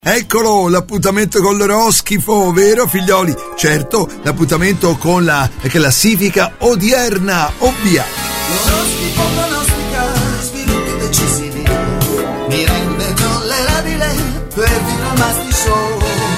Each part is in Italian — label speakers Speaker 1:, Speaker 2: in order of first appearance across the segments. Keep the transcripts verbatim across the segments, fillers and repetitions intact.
Speaker 1: Eccolo, l'appuntamento con l'oroscifo, vero figlioli? Certo, l'appuntamento con la classifica odierna, ovvia.
Speaker 2: L'oroscifo pronostica sviluppi decisivi, mi rende tollerabile per Masti Show.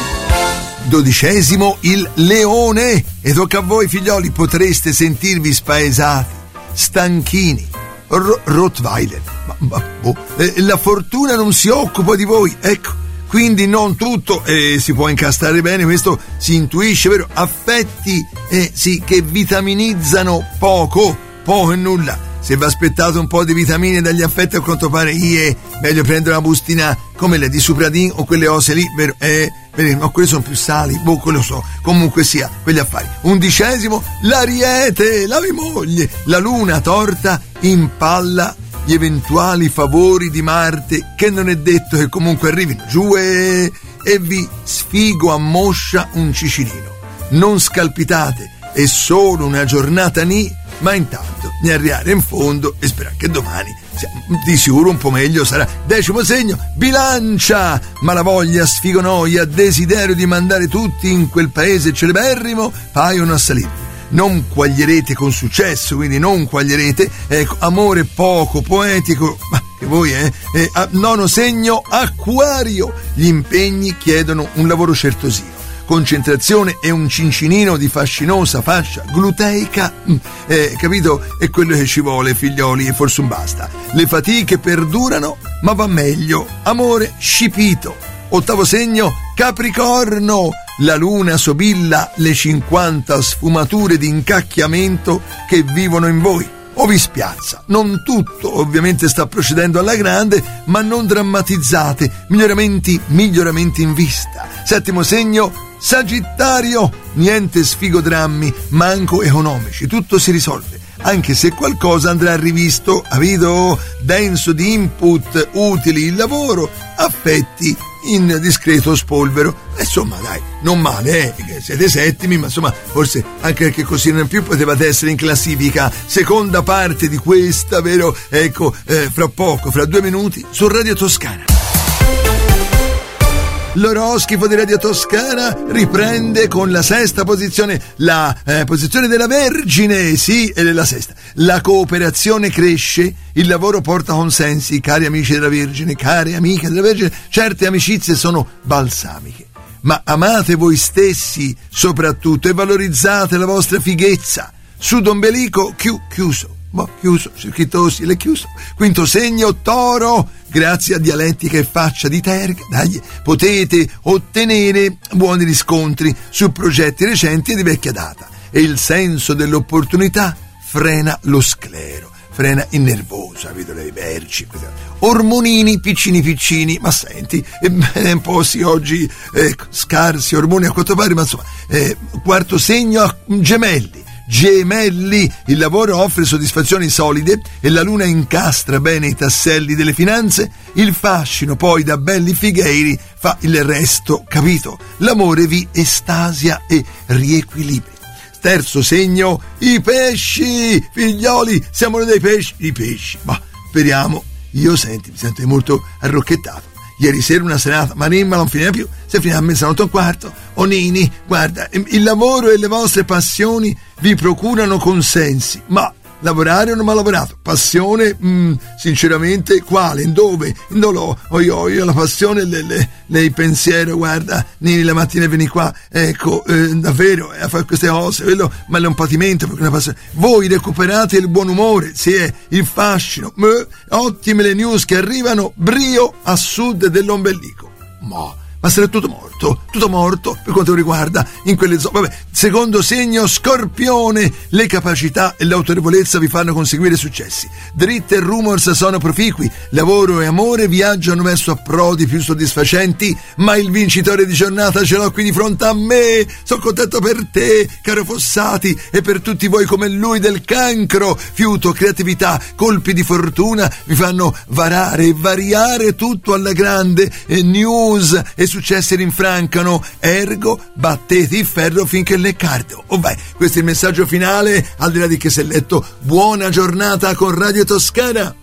Speaker 1: Dodicesimo il leone, e tocca a voi figlioli, potreste sentirvi spaesati, stanchini, R- Rottweiler, ma, ma, boh, eh, la fortuna non si occupa di voi, ecco. Quindi non tutto eh, si può incastrare bene, questo si intuisce, vero? Affetti eh, sì, che vitaminizzano poco, poco e nulla. Se vi aspettate un po' di vitamine dagli affetti, a quanto pare è meglio prendere una bustina come le di Supradin o quelle ose lì, vero? Eh, ma quelle sono più sali, boh, quello so. Comunque sia, quegli affari. Undicesimo, l'Ariete, la mia moglie, la luna torta impalla gli eventuali favori di Marte, che non è detto che comunque arrivino giù, e, e vi sfigo a moscia un cicinino. Non scalpitate, è solo una giornata ni, ma intanto ne arrivare in fondo e sperare che domani sia di sicuro un po' meglio sarà. Decimo segno, Bilancia, malavoglia, sfigo noia, desiderio di mandare tutti in quel paese celeberrimo paiono a salire. Non quaglierete con successo, quindi non quaglierete, ecco, amore poco poetico, ma che voi, eh? eh nono segno, Acquario, gli impegni chiedono un lavoro certosino, concentrazione e un cincinino di fascinosa fascia gluteica, eh, capito? È quello che ci vuole, figlioli, e forse un basta. Le fatiche perdurano, ma va meglio, amore scipito. Ottavo segno, Capricorno, la luna sobilla le cinquanta sfumature di incacchiamento che vivono in voi. O vi spiazza. Non tutto ovviamente sta procedendo alla grande, ma non drammatizzate. Miglioramenti, miglioramenti in vista. Settimo segno, Sagittario, niente sfigodrammi, manco economici, tutto si risolve. Anche se qualcosa andrà rivisto, avvido denso di input utili il lavoro, affetti in discreto spolvero. Insomma dai, non male, eh? Siete settimi, ma insomma forse anche perché così non più potevate essere in classifica. Seconda parte di questa, vero? Ecco, eh, fra poco, fra due minuti, su Radio Toscana. L'oroscifo di Radio Toscana riprende con la sesta posizione, la eh, posizione della Vergine, sì, è la sesta. La cooperazione cresce, il lavoro porta consensi, cari amici della Vergine, care amiche della Vergine, certe amicizie sono balsamiche. Ma amate voi stessi soprattutto e valorizzate la vostra fighezza. Sudombelico chi- chiuso. Ma chiuso, scritto sì, l'è chiuso. Quinto segno, Toro, grazie a dialettica e faccia di terga, dai, potete ottenere buoni riscontri su progetti recenti e di vecchia data. E il senso dell'opportunità frena lo sclero, frena il nervoso, vedo le merci, ormonini piccini piccini, ma senti, è un po' sì oggi, eh, scarsi ormoni a quanto pare, ma insomma, eh, quarto segno, Gemelli. Gemelli, il lavoro offre soddisfazioni solide e la luna incastra bene i tasselli delle finanze, il fascino poi da belli figheiri fa il resto, capito? L'amore vi estasia e riequilibra. Terzo segno, i pesci, figlioli, siamo dei pesci, i pesci, ma speriamo, io senti, mi sento molto arrocchettato. Ieri sera una serata, ma Nimma non finiva più, se finiva a mezzanotte e un quarto. O Nini, guarda, il lavoro e le vostre passioni vi procurano consensi, ma lavorare o non ho lavorato? Passione, mh, sinceramente, quale? Dove? Non l'ho, ho io, io la passione, le, le, le, il pensiero, guarda, Nini la mattina vieni qua, ecco, eh, davvero, a fare queste cose, quello, ma è un patimento, perché una passione. Voi recuperate il buon umore, sì, è il fascino, mh, ottime le news che arrivano, brio a sud dell'ombelico. Ma... Ma sarà tutto morto, tutto morto per quanto riguarda in quelle zone. Vabbè, secondo segno, Scorpione, le capacità e l'autorevolezza vi fanno conseguire successi. Dritte e rumors sono proficui, lavoro e amore viaggiano verso approdi più soddisfacenti, ma il vincitore di giornata ce l'ho qui di fronte a me. Sono contento per te, caro Fossati, e per tutti voi come lui del Cancro. Fiuto, creatività, colpi di fortuna vi fanno varare e variare tutto alla grande, e news e successi rinfrancano, ergo battete il ferro finché l'è caldo. Oh vai, questo è il messaggio finale, al di là di che si è letto. Buona giornata con Radio Toscana.